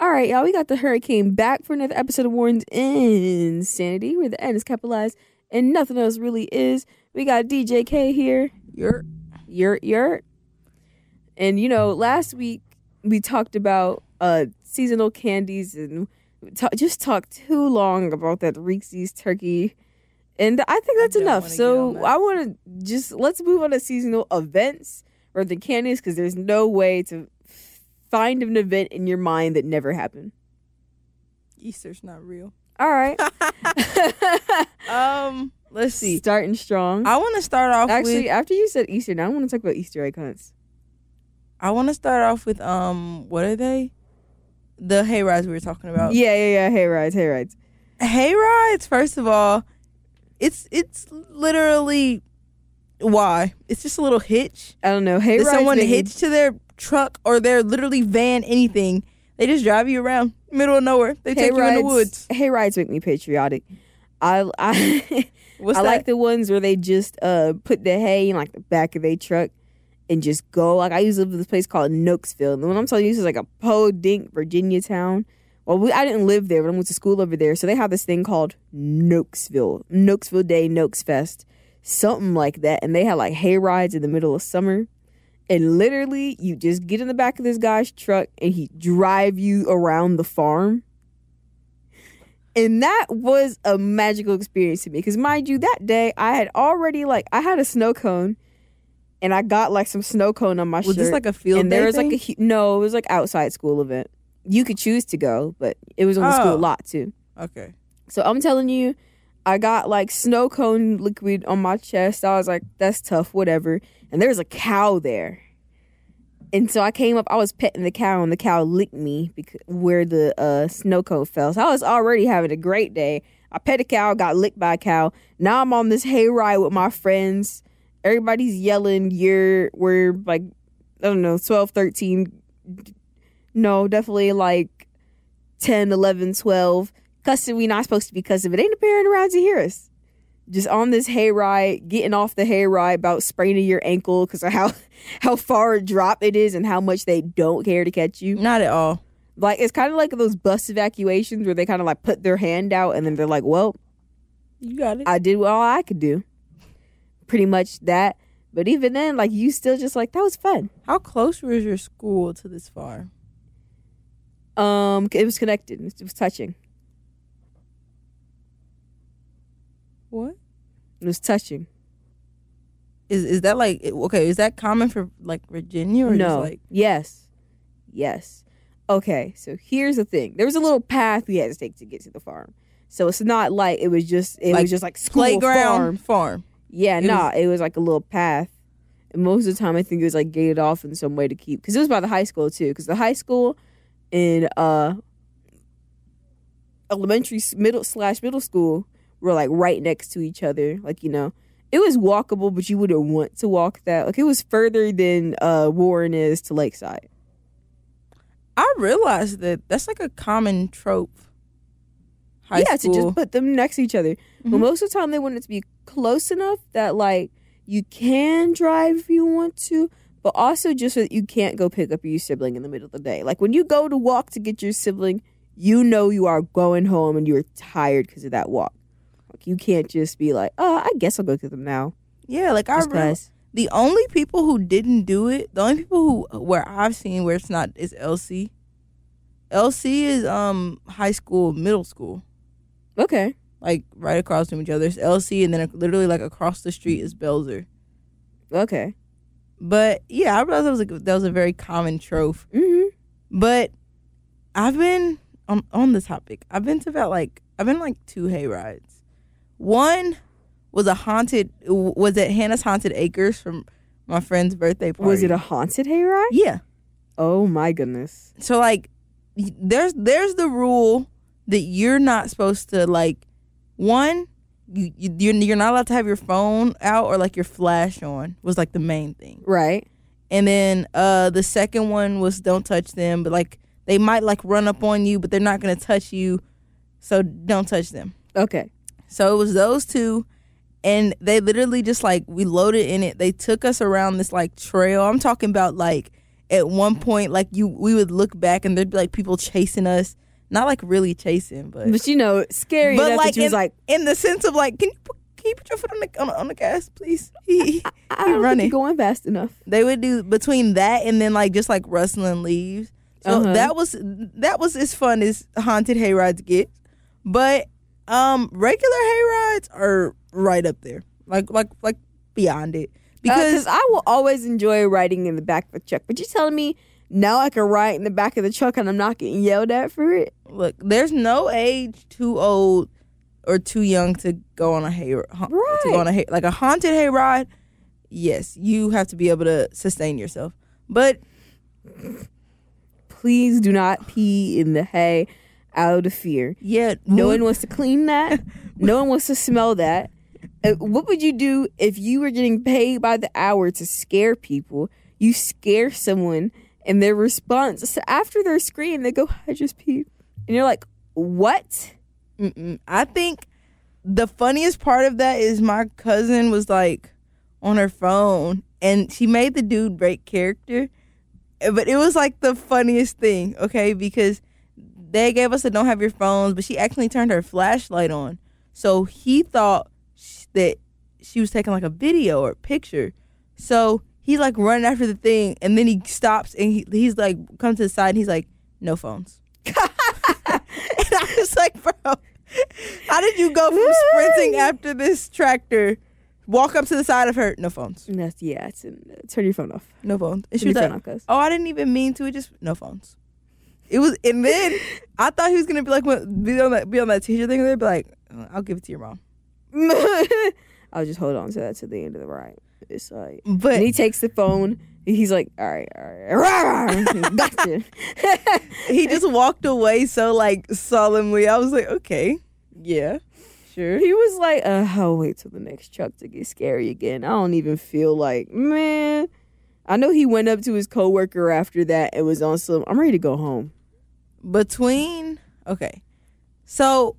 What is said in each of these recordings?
All right, y'all, we got the hurricane back for another episode of Warren's Insanity, where the N is capitalized and nothing else really is. We got DJ K here. Yurt. And, last week we talked about seasonal candies and just talked too long about that Reese's turkey. And I think that's enough. So I want to let's move on to seasonal events or the candies, because there's no way to find an event in your mind that never happened. Easter's not real. All right. Let's see. Starting strong. I want to start off Actually, after you said Easter, now I want to talk about Easter egg hunts. I want to start off with, what are they? The hayrides we were talking about. Yeah. Hayrides. Hayrides, first of all, it's literally, why? It's just a little hitch. I don't know. Hayrides. Someone hitch to their truck or their literally van, anything. They just drive you around, middle of nowhere. They take you in the woods. Hayrides make me patriotic. I like the ones where they just put the hay in like the back of their truck and just go. Like I used to live in this place called Nokesville. And the one I'm telling you, this is like a Podink, Virginia town. Well, I didn't live there, but I went to school over there. So they have this thing called Nokesville Day, Nokes Fest, something like that. And they had like hay rides in the middle of summer. And literally, you just get in the back of this guy's truck and he drive you around the farm. And that was a magical experience to me. Because mind you, that day, I had already I had a snow cone. And I got like some snow cone on my shirt. Was this like a field and day there was thing? No, it was like outside school event. You could choose to go, but it was on the school lot too. Okay. So I'm telling you, I got like snow cone liquid on my chest. I was like, that's tough, whatever. And there's a cow there. And so I came up, I was petting the cow, and the cow licked me where the snow cone fell. So I was already having a great day. I pet a cow, got licked by a cow. Now I'm on this hayride with my friends. Everybody's yelling, we're like, I don't know, 12, 13. No, definitely like 10, 11, 12. Cussing, we not supposed to be cussing, but ain't a parent around to hear us. Just on this hayride, getting off the hayride, about spraining your ankle because of how far a drop it is and how much they don't care to catch you. Not at all. Like, it's kind of like those bus evacuations where they kind of like put their hand out and then they're like, well, you got it. I did all I could do. Pretty much that. But even then, like, you still just like, that was fun. How close was your school to this farm? It was connected. It was touching. What? It was touching. Is that like, okay, is that common for like Virginia or no? Just like... Yes. Okay, so here's the thing. There was a little path we had to take to get to the farm. So it's not like it was just like school playground farm. Yeah, it was like a little path. And most of the time I think it was like gated off in some way to keep, because it was by the high school too, because the high school and elementary middle school were like right next to each other. Like, it was walkable, but you wouldn't want to walk that. Like, it was further than Warren is to Lakeside. I realized that's like a common trope. High school. To just put them next to each other. Mm-hmm. But most of the time they want it to be close enough that like you can drive if you want to, but also just so that you can't go pick up your sibling in the middle of the day. Like, when you go to walk to get your sibling, you are going home and you're tired because of that walk. Like, you can't just be like, I guess I'll go get them now. Yeah, like the only people who didn't do it, the only people where I've seen where it's not, is LC. LC is high school, middle school. Okay. Like right across from each other. There's LC, and then literally like across the street is Belzer. Okay. But yeah, I realized that was a very common trope. Mm-hmm. But I've been on the topic. I've been like 2 hay rides. One was at Hannah's Haunted Acres from my friend's birthday party. Was it a haunted hayride? Yeah. Oh my goodness. So like, there's the rule that you're not supposed to like. One, you're not allowed to have your phone out or like your flash on, was like the main thing. Right. And then the second one was don't touch them, but like they might like run up on you, but they're not gonna touch you, so don't touch them. Okay. So it was those two, and they literally just like, we loaded in it. They took us around this like trail. I'm talking about like, at one point, like we would look back and there'd be like people chasing us. Not like really chasing, but scary. But enough like that you was like, in the sense of like, can you put your foot on the gas, please? He I don't running. think you're going fast enough. They would do between that and then like just like rustling leaves. So that was as fun as haunted hayrides get. But regular hayrides are right up there, like beyond it. Because I will always enjoy riding in the back of a truck. But you're telling me now I can ride in the back of the truck and I'm not getting yelled at for it? Look, there's no age too old or too young to go on a like a haunted hayride. Yes, you have to be able to sustain yourself. But please do not pee in the hay out of fear. Yeah, no one wants to clean that. No one wants to smell that. What would you do if you were getting paid by the hour to scare people? You scare someone, and their response, so after their scream, they go, I just peed. And you're like, what? I think the funniest part of that is my cousin was like on her phone, and she made the dude break character. But it was like the funniest thing, okay? Because they gave us a don't have your phones, but she actually turned her flashlight on. So he thought that she was taking like a video or a picture. So he's like running after the thing, and then he stops and he's like, comes to the side and he's like, no phones. And I was like, bro, how did you go from sprinting after this tractor, walk up to the side of her, no phones? Turn your phone off. No phones. And she was like, oh, I didn't even mean to. It just, no phones. It was, and then I thought he was gonna be like, be on that teacher thing. They'd be like, I'll give it to your mom. I'll just hold on to that to the end of the ride. It's like, but and he takes the phone. He's like, all right, gotcha. He just walked away so like solemnly. I was like, okay, yeah, sure. He was like, I'll wait till the next truck to get scary again. I don't even feel like, man. I know he went up to his coworker after that and was on some, I'm ready to go home. So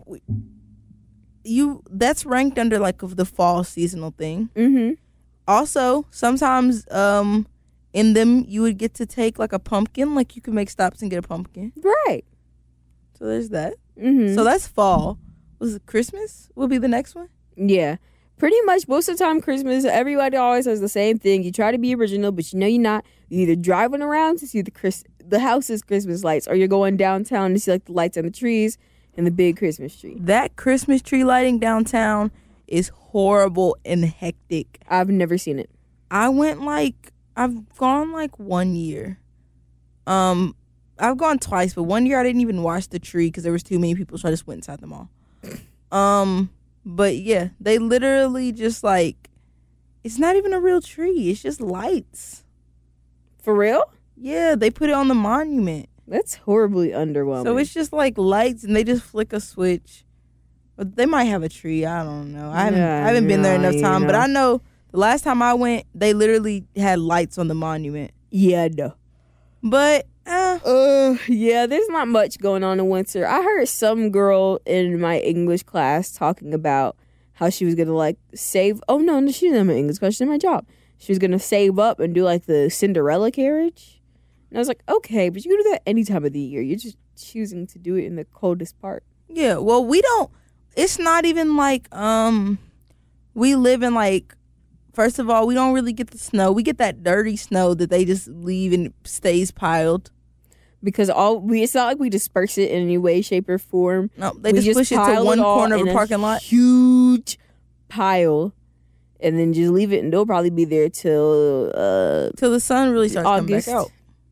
that's ranked under like the fall seasonal thing. Mm-hmm. Also, sometimes in them you would get to take like a pumpkin, like you could make stops and get a pumpkin. Right. So there's that. Mm-hmm. So that's fall. Was it Christmas? Will be the next one? Yeah. Pretty much most of the time Christmas, everybody always says the same thing. You try to be original, but you know you're not. You're either driving around to see the house's Christmas lights, or you're going downtown to see like the lights on the trees and the big Christmas tree. That Christmas tree lighting downtown is horrible and hectic. I've never seen it. I've gone like 1 year. I've gone twice, but 1 year I didn't even watch the tree because there was too many people, so I just went inside the mall. But yeah, they literally just like, it's not even a real tree. It's just lights. For real? Yeah, they put it on the monument. That's horribly underwhelming. So it's just like lights, and they just flick a switch. But they might have a tree. I don't know. I haven't been there enough time. But I know the last time I went, they literally had lights on the monument. Yeah, no. But yeah, there's not much going on in winter. I heard some girl in my English class talking about how she was gonna like save. Oh no, she didn't have my English class. She did my job. She was gonna save up and do like the Cinderella carriage. And I was like, okay, but you can do that any time of the year. You're just choosing to do it in the coldest part. Yeah, well, we don't. It's not even like we live in like. First of all, we don't really get the snow. We get that dirty snow that they just leave and stays piled. Because it's not like we disperse it in any way, shape, or form. No, they just push it to one corner of a parking lot. Huge pile, and then just leave it, and they'll probably be there till the sun really starts August. coming back out.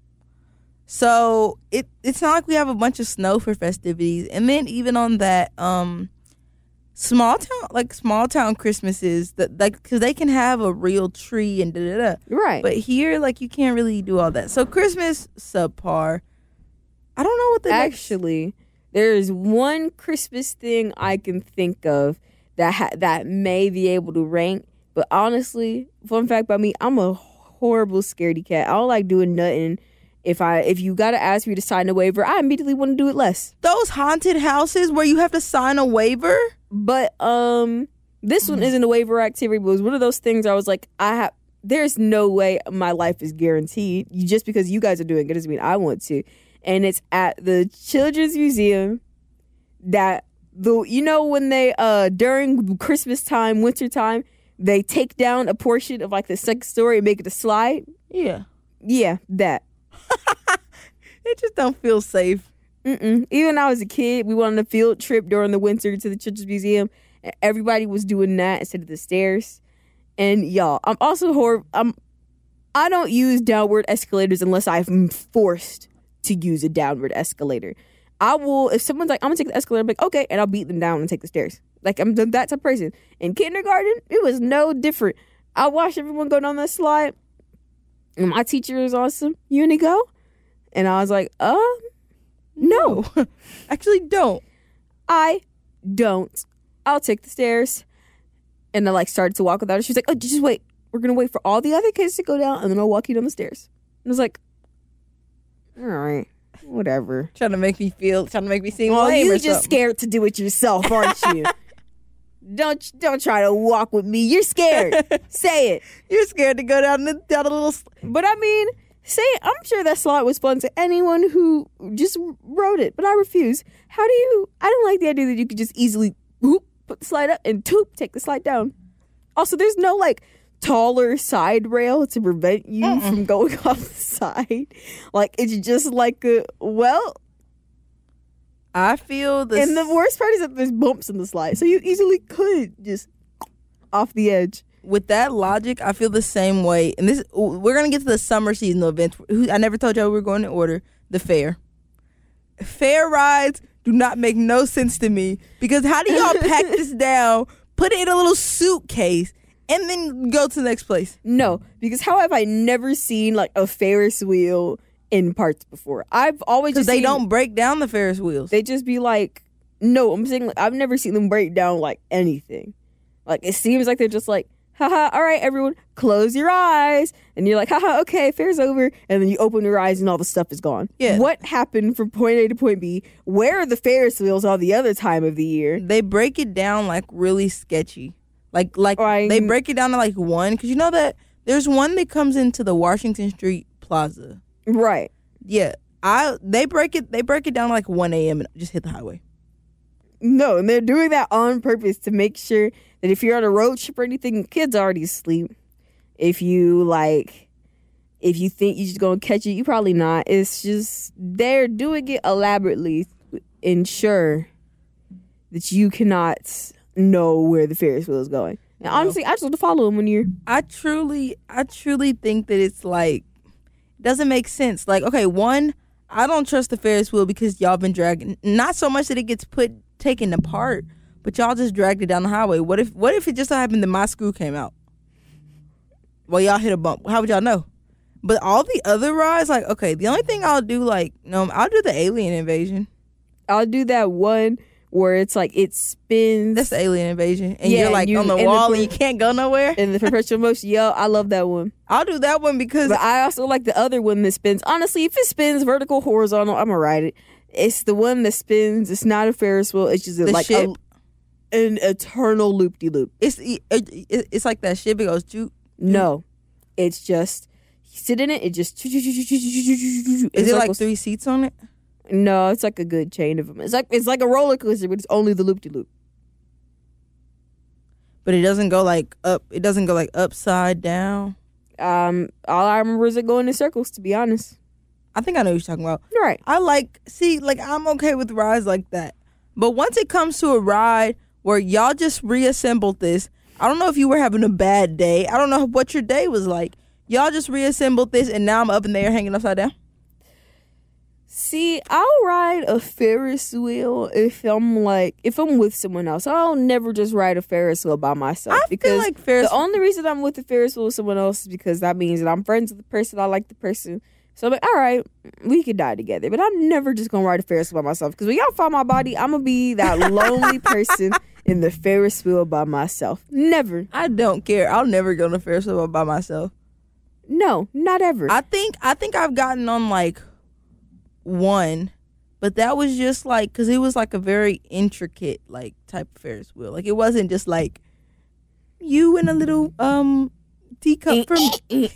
So it's not like we have a bunch of snow for festivities, and then even on that small town Christmases that like because they can have a real tree and right. But here, like you can't really do all that. So Christmas subpar. I don't know what the actually. There's one Christmas thing I can think of that may be able to rank, but honestly, fun fact about me, I'm a horrible scaredy cat. I don't like doing nothing. If you gotta ask me to sign a waiver, I immediately want to do it less. Those haunted houses where you have to sign a waiver. But this one isn't a waiver activity, but it was one of those things where I was like, there's no way my life is guaranteed. Just because you guys are doing it doesn't mean I want to. And it's at the Children's Museum that when they during Christmas time, winter time, they take down a portion of like the second story and make it a slide. Yeah. Yeah, that. It just don't feel safe. Even when I was a kid, we went on a field trip during the winter to the Children's Museum, and everybody was doing that instead of the stairs. And y'all, I'm also I don't use downward escalators unless I'm forced to use a downward escalator. I will, if someone's like, I'm gonna take the escalator, I'm like, okay, and I'll beat them down and take the stairs. Like, I'm that type of person. In kindergarten, it was no different. I watched everyone go down that slide, and my teacher was awesome. You wanna go? And I was like, no. Actually, don't. I don't. I'll take the stairs. And I like started to walk without her. She was like, oh, just wait. We're going to wait for all the other kids to go down, and then I'll walk you down the stairs. And I was like, all right, whatever. Trying to make me seem well, lame you or just something. scared to do it yourself, aren't you? Don't try to walk with me. You're scared. Say it. You're scared to go down the little... But I mean... Say, I'm sure that slide was fun to anyone who just rode it, but I refuse. I don't like the idea that you could just easily whoop, put the slide up and take the slide down. Also, there's no like taller side rail to prevent you from going off the side. Like, it's just like I feel this. And the worst part is that there's bumps in the slide, so you easily could just off the edge. With that logic, I feel the same way. And we're going to get to the summer seasonal events. I never told y'all we were going in order. The fair. Fair rides do not make no sense to me. Because how do y'all pack this down, put it in a little suitcase, and then go to the next place? No, because how have I never seen like a Ferris wheel in parts before? I've always just Because they don't break down the Ferris wheels. They just be like, no, I'm saying like, I've never seen them break down like anything. Like, it seems like they're just like, haha, all right, everyone, close your eyes. And you're like, haha, okay, fair's over. And then you open your eyes and all the stuff is gone. Yeah. What happened from point A to point B? Where are the Ferris wheels all the other time of the year? They break it down like really sketchy. Like Right. They break it down to like one. Because you know that there's one that comes into the Washington Street Plaza. Right. Yeah. They break it down to like 1 a.m. and just hit the highway. No, and they're doing that on purpose to make sure that if you're on a road trip or anything, kids already asleep. If you think you're just gonna catch it, you probably not. It's just they're doing it elaborately to ensure that you cannot know where the Ferris wheel is going. And honestly, I just want to follow them when you're. I truly think that it's like it doesn't make sense. Like, okay, one, I don't trust the Ferris wheel because y'all been dragging. Not so much that it gets taken apart, but y'all just dragged it down the highway. What if it just so happened that my screw came out? Well, y'all hit a bump. How would y'all know? But all the other rides, like, okay, the only thing I'll do, I'll do the alien invasion. I'll do that one where it's like it spins. That's the alien invasion. And Yeah, you're like on the wall and you can't go nowhere. In the perpetual motion. Yo, I love that one. I'll do that one because But I also like the other one that spins. Honestly, if it spins vertical, horizontal, I'm gonna ride it. It's the one that spins. It's not a Ferris wheel. It's just like ship. an eternal loop-de-loop. It's like that shit. It goes, No, it's just you sit in it. It just. Is it like 3 seats on it? No, it's like a good chain of them. It's like a roller coaster, but it's only the loop-de-loop. But it doesn't go like up. It doesn't go like upside down. All I remember is it going in circles. To be honest, I think I know what you're talking about. right? I'm okay with rides like that. But once it comes to a ride where y'all just reassembled this, I don't know if you were having a bad day. I don't know what your day was like. Y'all just reassembled this, and now I'm up in the air hanging upside down. See, I'll ride a Ferris wheel if I'm with someone else. I'll never just ride a Ferris wheel by myself. I feel like the only reason I'm with the Ferris wheel with someone else is because that means that I'm friends with the person. I like the person. So I'm like, all right, we could die together. But I'm never just going to ride a Ferris wheel by myself. Because when y'all find my body, I'm going to be that lonely person in the Ferris wheel by myself. Never. I don't care. I'll never go on a Ferris wheel by myself. No, not ever. I think I've gotten on like one, but that was just like because it was like a very intricate like type of Ferris wheel. Like it wasn't just like you in a little teacup from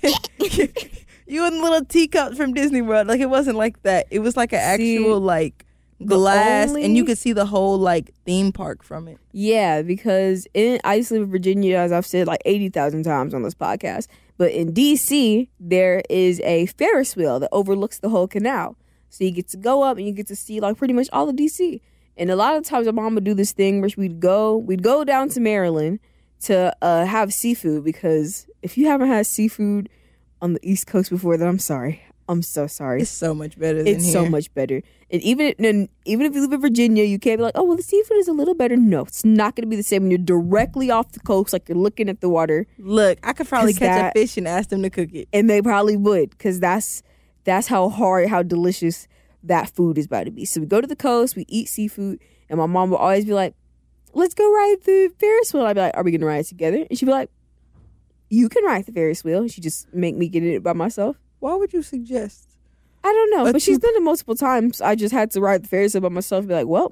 you and the little teacup from Disney World. Like, it wasn't like that. It was like an actual like glass, and you could see the whole like theme park from it. Yeah, because I used to live in Virginia, as I've said like 80,000 times on this podcast. But in DC, there is a Ferris wheel that overlooks the whole canal. So you get to go up and you get to see like pretty much all of DC. And a lot of times my mom would do this thing where we'd go down to Maryland to have seafood, because if you haven't had seafood on the East Coast before, then I'm sorry. I'm so sorry. It's so much better than It's here. so much better. And even if you live in Virginia, you can't be like, oh, well, the seafood is a little better. No, it's not going to be the same when you're directly off the coast, like you're looking at the water. Look, I could probably 'Cause catch a fish and ask them to cook it. And they probably would, because that's how delicious that food is about to be. So we go to the coast, we eat seafood, and my mom will always be like, let's go ride the Ferris wheel. I'd be like, are we going to ride it together? And she'd be like, you can ride the Ferris wheel. And she'd just make me get in it by myself. Why would you suggest? I don't know, But but she's done it multiple times. I just had to ride the Ferris wheel by myself and be like, well.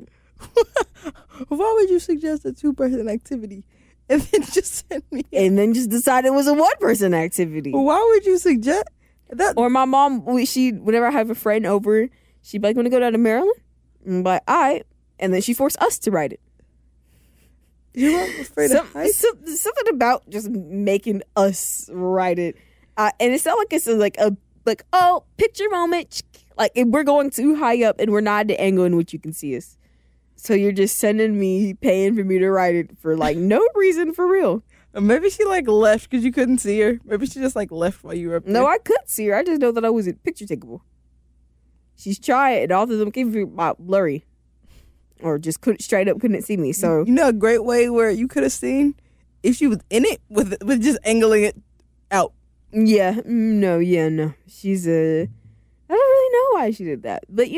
Why would you suggest a 2-person activity and then just send me? And then just decide it was a one-person activity. Why would you suggest that? Or my mom, whenever I have a friend over, she'd be like, want to go down to Maryland? And I'm like, all right. And then she forced us to ride it. You're not afraid of heights? Something about just making us ride it. And it's not like it's oh, picture moment. Like, if we're going too high up and we're not at the angle in which you can see us. So you're just sending me, paying for me to ride it for like no reason, for real. Or maybe she like left because you couldn't see her. Maybe she just like left while you were up there. No, I could see her. I just know that I wasn't picture takeable. She's trying, and all of them came about blurry. Or just couldn't see me. So you know a great way where you could have seen if she was in it with just angling it out. yeah, no. She's I don't really know why she did that, but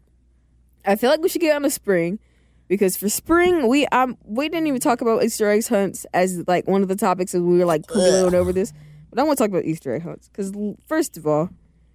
I feel like we should get on to spring, because for spring we didn't even talk about Easter egg hunts as like one of the topics as we were like going over this. But I want to talk about Easter egg hunts because first of all,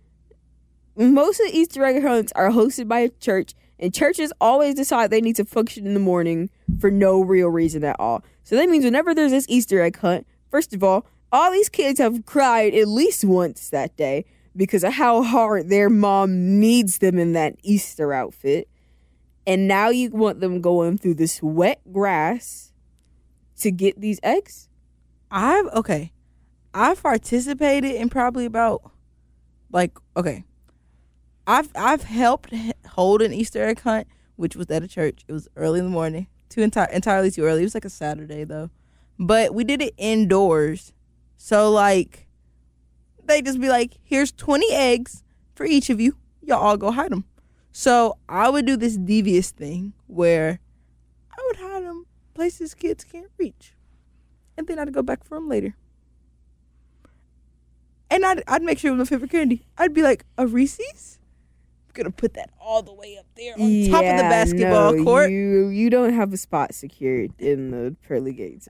most of the Easter egg hunts are hosted by a church. And churches always decide they need to function in the morning for no real reason at all. So that means whenever there's this Easter egg hunt, first of all these kids have cried at least once that day because of how hard their mom needs them in that Easter outfit. And now you want them going through this wet grass to get these eggs? I've participated in probably about I've helped hold an Easter egg hunt, which was at a church. It was early in the morning, entirely too early. It was like a Saturday though, but we did it indoors. So like, they just be like, "Here's 20 eggs for each of you. Y'all all go hide them." So I would do this devious thing where I would hide them places kids can't reach, and then I'd go back for them later. And I'd make sure it was my favorite candy. I'd be like, a Reese's? Gonna put that all the way up there on top of the basketball court. You don't have a spot secured in the pearly gates.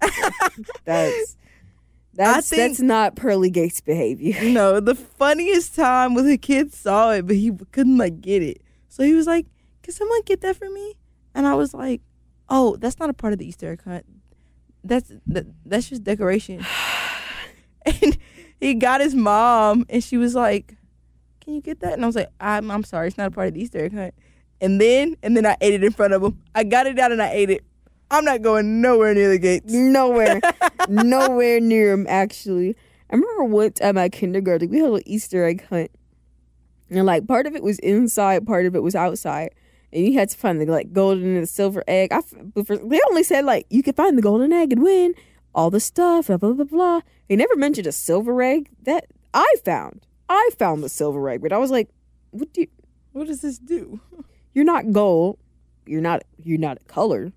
That's not pearly gates behavior. No, the funniest time was a kid saw it, but he couldn't like get it. So he was like, "Can someone get that for me?" And I was like, "Oh, that's not a part of the Easter egg hunt. That's just decoration." And he got his mom, and she was like, "Can you get that?" And I was like, I'm sorry, it's not a part of the Easter egg hunt. And then I ate it in front of him. I got it out and I ate it. I'm not going nowhere near the gates. Nowhere near him, actually. I remember one time at kindergarten, we had an Easter egg hunt. And like part of it was inside, part of it was outside. And you had to find the like golden and the silver egg. They only said like, you could find the golden egg and win all the stuff, blah, blah, blah, blah. They never mentioned a silver egg that I found. I found the silver egg, but I was like, what does this do? You're not gold. You're not a color.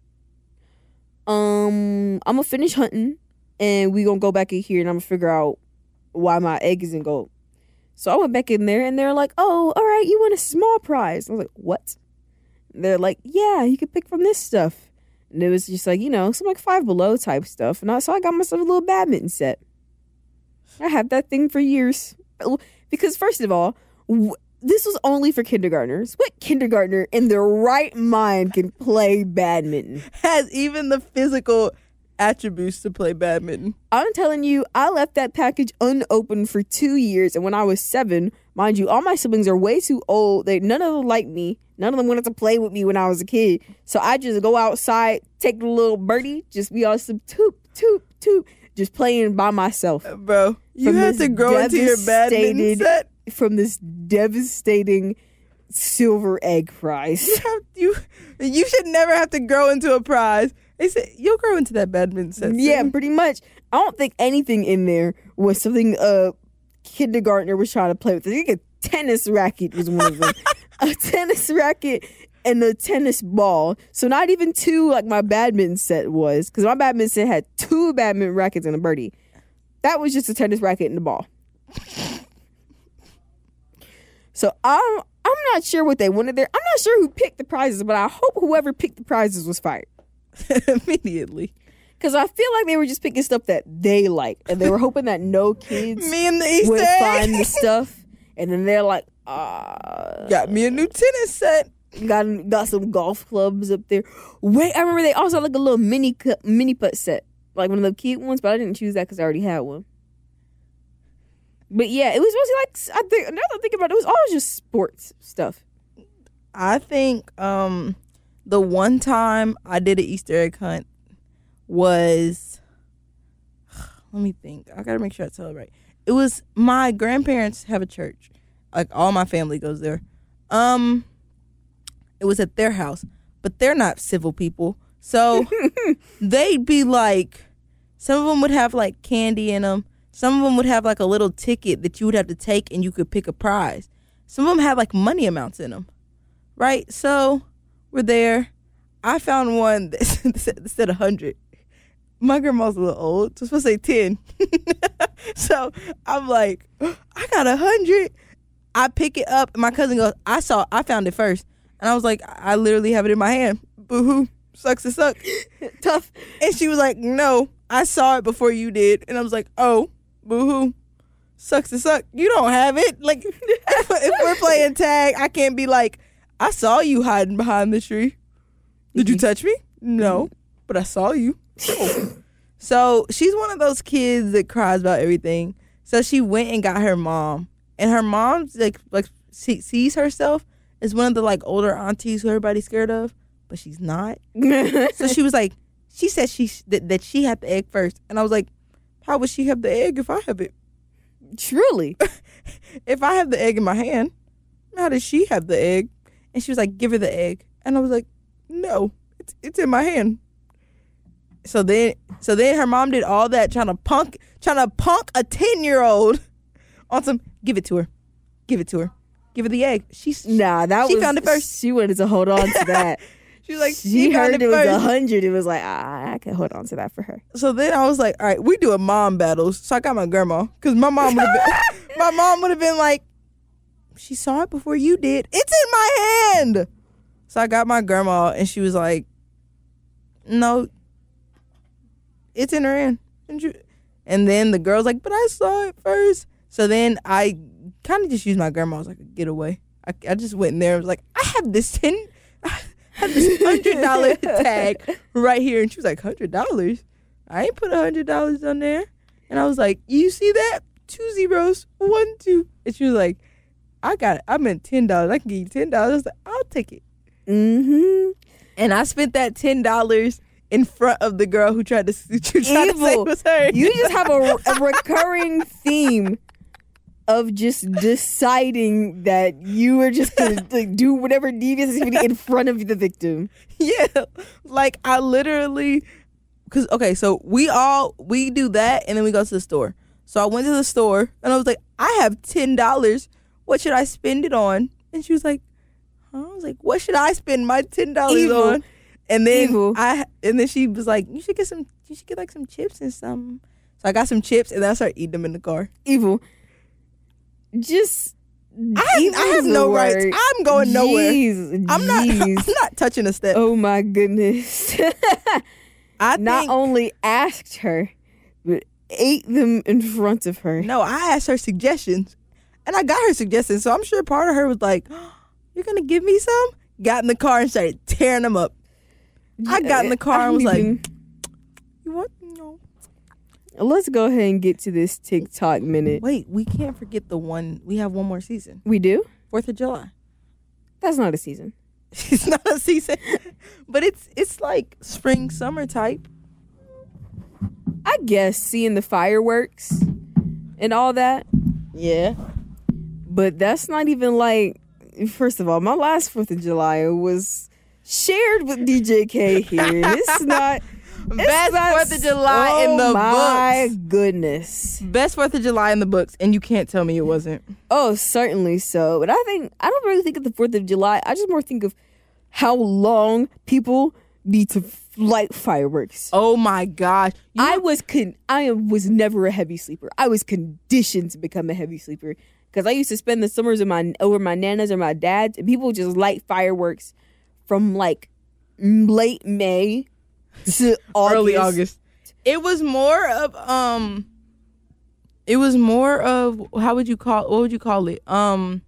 I'm gonna finish hunting and we gonna go back in here and I'm gonna figure out why my egg isn't gold. So I went back in there and they're like, oh, all right, you won a small prize. I was like, what? They're like, yeah, you can pick from this stuff. And it was just like, some like Five Below type stuff. And so I got myself a little badminton set. I had that thing for years. Because first of all, this was only for kindergartners. What kindergartner in their right mind can play badminton? Has even the physical attributes to play badminton. I'm telling you, I left that package unopened for 2 years, and when I was 7, mind you, all my siblings are way too old. None of them liked me. None of them wanted to play with me when I was a kid. So I just go outside, take the little birdie, just be on some toop, toop, toop, just playing by myself. Bro, you have to grow into your badminton set. From this devastating silver egg prize. You should never have to grow into a prize. They said you'll grow into that badminton set. Yeah, pretty much. I don't think anything in there was something a kindergartner was trying to play with. I think a tennis racket was one of them. A tennis racket and a tennis ball. So not even 2 like my badminton set was, because my badminton set had 2 badminton rackets and a birdie. That was just a tennis racket and a ball. So I'm not sure what they wanted there. I'm not sure who picked the prizes, but I hope whoever picked the prizes was fired. Immediately. Because I feel like they were just picking stuff that they liked. And they were hoping that no kids me and the Easter would egg. find the stuff. And then they're like, got me a new tennis set. Got some golf clubs up there. Wait, I remember they also had like a little mini putt set. Like one of the cute ones, but I didn't choose that because I already had one. But yeah, it was mostly like, I think, now that I think about it, it was always just sports stuff. I think the one time I did an Easter egg hunt was, let me think. I gotta make sure I tell it right. It was my grandparents have a church. Like all my family goes there. It was at their house, but they're not civil people. So they'd be like, some of them would have like candy in them. Some of them would have like a little ticket that you would have to take and you could pick a prize. Some of them had like money amounts in them, right? So we're there. I found one that said 100. My grandma's a little old, so it's supposed to say 10. So I'm like, I got 100. I pick it up, and my cousin goes, I found it first. And I was like, I literally have it in my hand. Boo-hoo. Sucks to suck. Tough. And she was like, no, I saw it before you did. And I was like, oh, boo-hoo. Sucks to suck. You don't have it. Like, if we're playing tag, I can't be like, I saw you hiding behind the tree. Did you touch me? No, but I saw you. So she's one of those kids that cries about everything. So she went and got her mom. And her mom like sees herself as one of the like older aunties who everybody's scared of, but she's not. So she was like, she said that she had the egg first. And I was like, how would she have the egg if I have it? Truly. If I have the egg in my hand, how does she have the egg? And she was like, give her the egg. And I was like, no, it's in my hand. So then her mom did all that trying to punk a 10-year-old on some, give it to her. Give her the egg. She found it first. She wanted to hold on to that. She was like, she found heard it was 100. It was like, I can hold on to that for her. So then I was like, all right, we doing mom battles. So I got my grandma, because my mom would have been like, she saw it before you did. It's in my hand. So I got my grandma, and she was like, no, it's in her hand. And then the girl's like, but I saw it first. So then I kind of just used my grandma as like a getaway. I just went in there and was like, I have this $100 tag right here. And she was like, $100? I ain't put $100 on there. And I was like, you see that? 2 zeros, 1, 2. And she was like, I got it. I meant $10. I can give you $10. I was like, I'll take it. Mm-hmm. And I spent that $10 in front of the girl who tried to say it was her. You just have a recurring theme of just deciding that you were just going to do whatever devious activity in front of the victim. Yeah. Like, I literally, because, okay, so we do that, and then we go to the store. So I went to the store, and I was like, I have $10. What should I spend it on? And she was like, huh? I was like, what should I spend my $10 on? And then she was like, you should get like some chips and something. So I got some chips, and then I started eating them in the car. Evil. Just I have no rights. I'm going nowhere. I'm not touching a step. Oh my goodness. I not only asked her, but ate them in front of her. No, I asked her suggestions, and I got her suggestions. So I'm sure part of her was like, oh, you're gonna give me some? Got in the car and started tearing them up. I got in the car and was like, you want let's go ahead and get to this TikTok minute. Wait, we can't forget the one. We have one more season. We do? 4th of July. That's not a season. It's not a season, but it's like spring, summer type. I guess seeing the fireworks and all that. Yeah. But that's not even like, first of all, my last 4th of July was shared with DJ K here. It's not. Best 4th of July in the books. Oh my goodness. Best 4th of July in the books, and you can't tell me it wasn't. Oh, certainly so. But I don't really think of the 4th of July. I just more think of how long people need to light fireworks. Oh my gosh. I was never a heavy sleeper. I was conditioned to become a heavy sleeper because I used to spend the summers over my nanas or my dad's, and people would just light fireworks from like late May to August. Early August. It was more of what would you call it? Oh my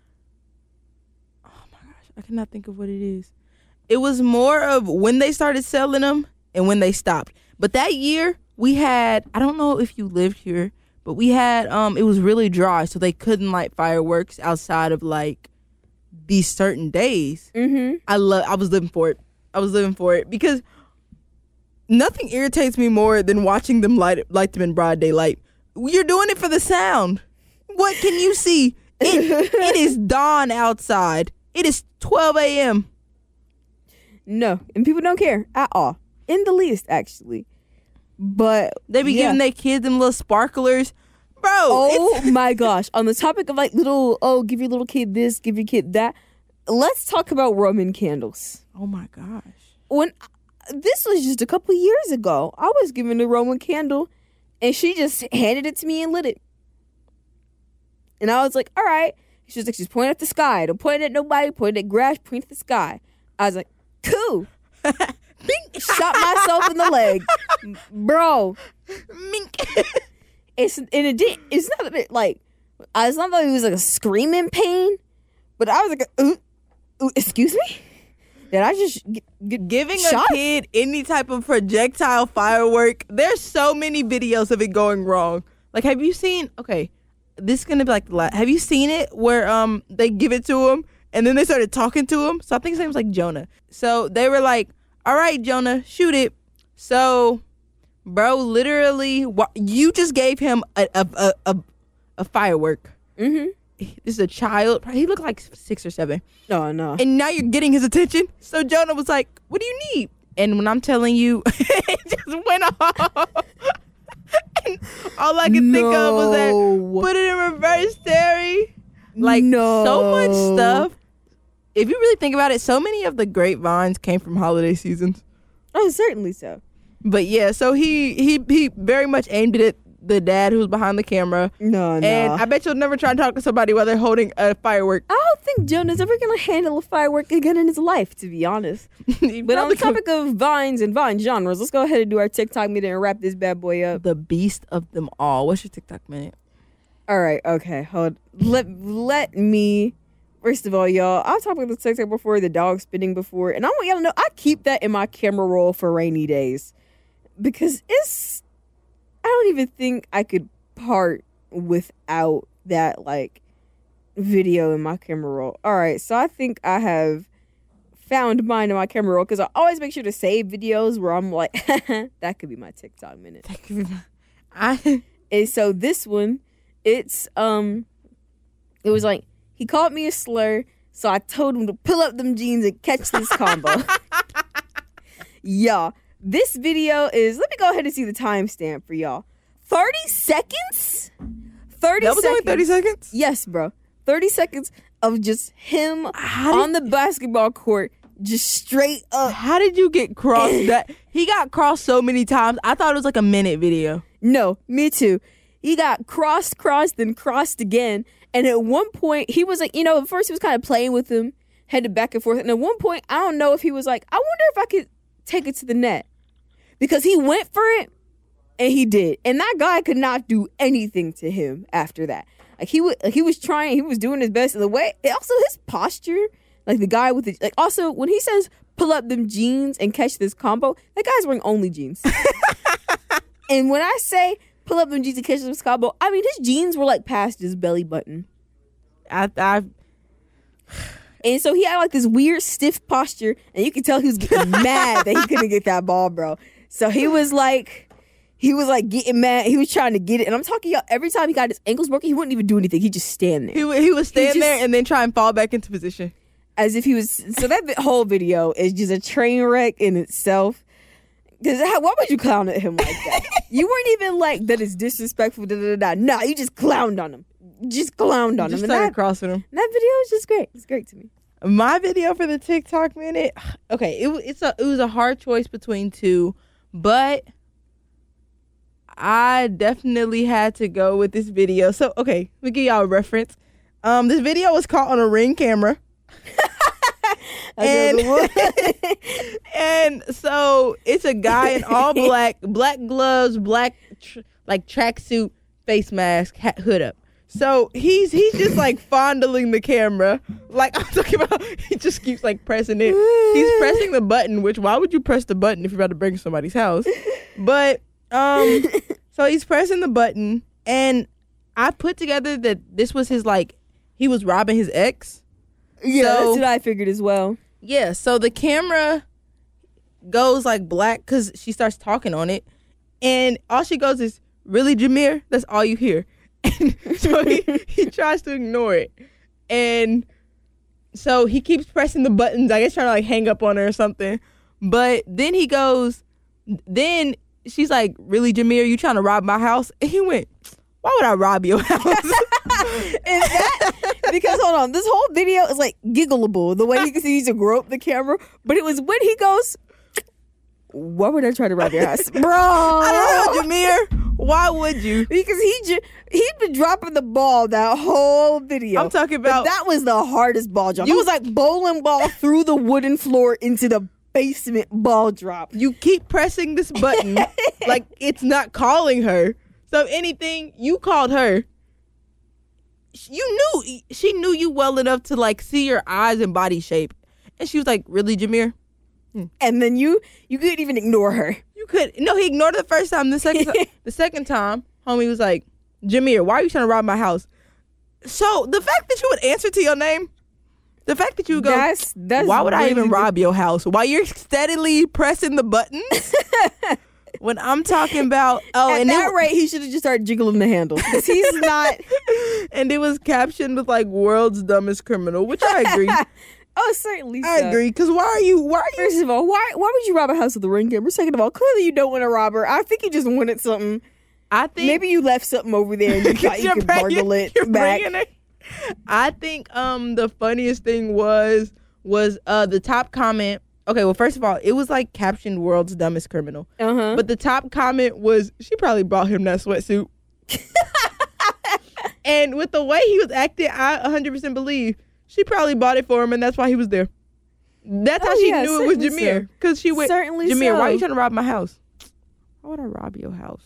gosh, I cannot think of what it is. It was more of when they started selling them and when they stopped. But that year we had, I don't know if you lived here, but we had it was really dry, so they couldn't light fireworks outside of like these certain days. Mm-hmm. I was living for it because nothing irritates me more than watching them light them in broad daylight. You're doing it for the sound. What can you see? It is dawn outside. It is 12 a.m. No, and people don't care at all. In the least, actually. But They be giving their kids them little sparklers. Bro. Oh my gosh. On the topic of like give your little kid this, give your kid that. Let's talk about Roman candles. Oh my gosh. When this was just a couple years ago, I was given a Roman candle and she just handed it to me and lit it. And I was like, all right. She was like, just point at the sky. Don't point at nobody, point at grass, point at the sky. I was like, cool. Shot myself in the leg. Bro. It's not a bit like, it's not that it was like a screaming pain, but I was like, excuse me? Did I just get giving shot? a kid any type of projectile firework? There's so many videos of it going wrong. Like, have you seen? Okay, this is gonna be like the last. Have you seen it where they give it to him and then they started talking to him? So I think his name was like Jonah. So they were like, "All right, Jonah, shoot it." So, bro, literally, you just gave him a firework. Mm-hmm. This is a child. He looked like 6 or 7. No. And now you're getting his attention. So Jonah was like, what do you need? And when I'm telling you, it just went off. And all I could think of was that, put it in reverse, Terry. Like, so much stuff. If you really think about it, so many of the grapevines came from holiday seasons. Oh, certainly so. But yeah, so he very much aimed it at the dad who was behind the camera. No. And I bet you'll never try to talk to somebody while they're holding a firework. I don't think Jonah's ever going to handle a firework again in his life, to be honest. But on the topic of vines and vine genres, let's go ahead and do our TikTok minute and wrap this bad boy up. The beast of them all. What's your TikTok minute? All right, okay, hold. Let me. First of all, y'all, I've talked about the TikTok before, the dog spinning before, and I want y'all to know I keep that in my camera roll for rainy days because I don't even think I could part without that like video in my camera roll. All right, so I think I have found mine in my camera roll because I always make sure to save videos where I'm like, that could be my TikTok minute. And so this one, it was like, he called me a slur, so I told him to pull up them jeans and catch this combo. Y'all, this video is, let me go ahead and see the timestamp for y'all. 30 seconds? 30 that was seconds. only 30 seconds? Yes, bro. 30 seconds of just him on the basketball court, just straight up. How did you get crossed? He got crossed so many times. I thought it was like a minute video. No, me too. He got crossed, then crossed again. And at one point, he was like, at first he was kind of playing with him, headed back and forth. And at one point, I don't know if he was like, I wonder if I could take it to the net. Because he went for it, and he did. And that guy could not do anything to him after that. Like, he was trying, he was doing his best. And the way, also his posture, like the guy with the, like, also, when he says, pull up them jeans and catch this combo, that guy's wearing only jeans. And when I say pull up them jeans and catch some Scabo, I mean his jeans were like past his belly button. I And so he had like this weird stiff posture, and you could tell he was getting mad that he couldn't get that ball, bro. So he was like getting mad. He was trying to get it, and I'm talking y'all. Every time he got his ankles broken, he wouldn't even do anything. He just stand there. he would stand there and then try and fall back into position as if he was. So that whole video is just a train wreck in itself. Because why would you clown at him like that? You weren't even like that is disrespectful. Nah, you just clowned on him. Just clowned on him. Just And started crossing him. that video was just great. It's great to me. My video for the TikTok minute. Okay, it was a hard choice between two, but I definitely had to go with this video. So okay, let me give y'all a reference. This video was caught on a Ring camera. and so it's a guy in all black gloves, black tracksuit, face mask, hood up. So he's just like fondling the camera. Like I'm talking about, he just keeps like pressing it. He's pressing the button, which why would you press the button if you're about to break somebody's house? But so he's pressing the button, and I put together that this was his he was robbing his ex. Yeah, so, that's what I figured as well. Yeah, so the camera goes like black because she starts talking on it, and all she goes is, "Really, Jameer?" That's all you hear. And so he tries to ignore it, and so he keeps pressing the buttons, I guess trying to like hang up on her or something. But then he goes, then she's like, "Really, Jameer, you trying to rob my house?" And he went, "Why would I rob your house?" And because hold on, this whole video is like giggleable the way he continues to grope the camera, but it was when he goes, "Why would I try to rob your house, bro?" I don't know, Jameer. Why would you? Because he'd been dropping the ball that whole video. I'm talking about, but that was the hardest ball drop. It was like bowling ball through the wooden floor into the basement ball drop. You keep pressing this button like it's not calling her. So if anything, you called her. She knew you well enough to like see your eyes and body shape, and she was like, "Really, Jameer?" And then you couldn't even ignore her. No, he ignored it the first time. The second time, homie was like, "Jameer, why are you trying to rob my house?" So the fact that you would answer to your name, the fact that you would go, that's "Why would I even rob your house?" While you're steadily pressing the buttons. When I'm talking about, at that rate, he should have just started jiggling the handles because he's not. And it was captioned with like "world's dumbest criminal," which I agree. Oh, certainly. I agree. Because why are you? First of all, why would you rob a house with a Ring camera? Second of all, clearly you don't want to rob her. I think you just wanted something. I think maybe you left something over there and you thought you could burgle it back. I think the funniest thing was the top comment. Okay, well, first of all, it was like captioned "world's dumbest criminal," but the top comment was, "She probably brought him that sweatsuit." And with the way he was acting, I 100% believe she probably bought it for him, and that's why he was there. That's how she knew it was Jameer, because she went, certainly "Jameer, so. why are you trying to rob my house?" "Why would I rob your house?"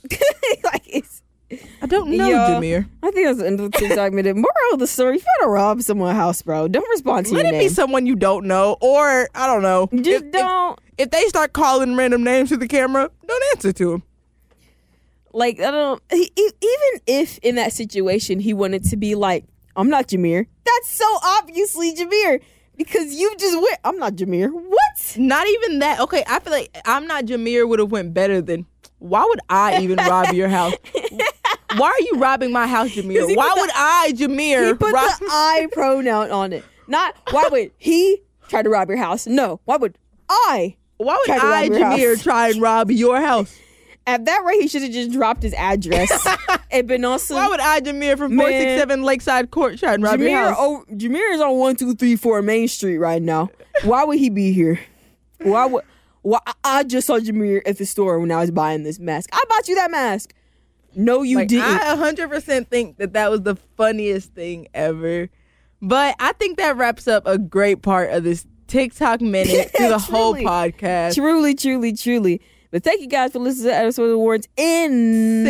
I don't know, Jameer. I think that's the end of the TikTok minute. Moral of the story: if you want to rob someone's house, bro, don't respond to your name. Let it be someone you don't know, or I don't know. Just don't. If they start calling random names to the camera, don't answer to them. Like, I don't. Even if in that situation he wanted to be like, "I'm not Jameer," that's so obviously Jameer because you just went, "I'm not Jameer." What? Not even that. Okay, I feel like "I'm not Jameer" would have went better than, "Why would I even rob your house?" Why are you robbing my house, Jameer? Why would I, Jameer? He put the I pronoun on it. Not why would he try to rob your house. No, why would I? Why would I, Jameer, try and rob your house? At that rate, he should have just dropped his address and been also. Why would I, Jameer, from 467 Lakeside Court, try and rob your house? Jameer is on 1234 Main Street right now. Why would he be here? Why? I just saw Jameer at the store when I was buying this mask. I bought you that mask. No, you didn't. I 100% think that was the funniest thing ever. But I think that wraps up a great part of this TikTok minute through the whole podcast. Truly, truly, truly. But thank you guys for listening to Episode Awards in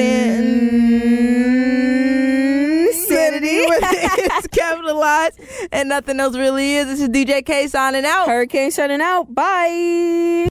Insanity. It's capitalized and nothing else really is. This is DJ K signing out. Hurricane signing out. Bye.